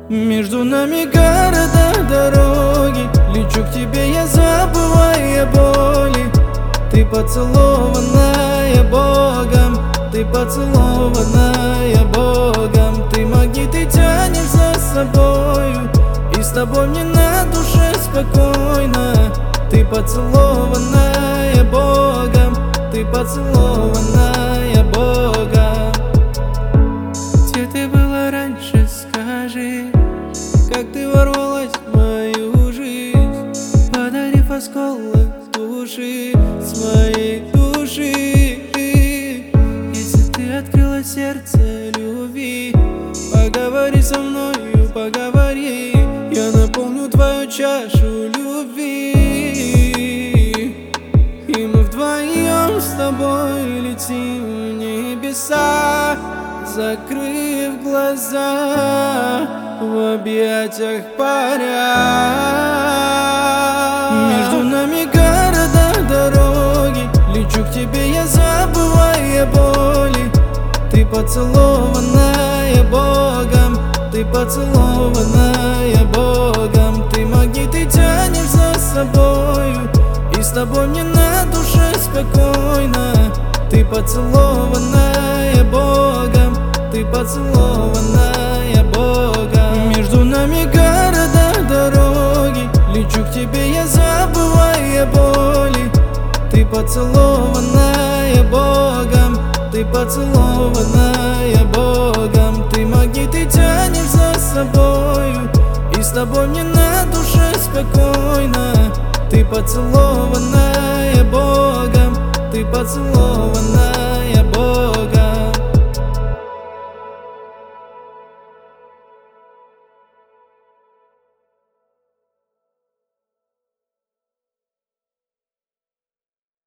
Между нами города, дороги. Лечу к тебе, я забывая боли. Ты поцелованная Богом, ты поцелованная Богом. Ты магнит и тянешь за собою, и с тобой мне на душе спокойно. Ты поцелованная Богом, ты поцелованная Богом. Где ты была раньше, скажи, как ты ворвалась в мою жизнь, подарив осколок души, своей души. Если ты открыла сердце любви, поговори со мною, поговори. Я наполню твою чашу любви, и мы вдвоем с тобой летим в небеса, закрыв глаза, в объятиях паря. Между нами города, дороги. Лечу к тебе, я забывая боли. Ты поцелованная Богом, ты поцелованная Богом. Ты магнит и тянешь за собою, и с тобой мне на душе спокойно. Ты поцелованная Богом, ты поцелованная Богом. Между нами города, дороги. Лечу к тебе, я забывая боли. Ты поцелованная Богом, ты поцелованная Богом. Ты магнит и тянешь за собою, и с тобой мне на душе спокойно. Ты поцелованная Богом, ты поцелованная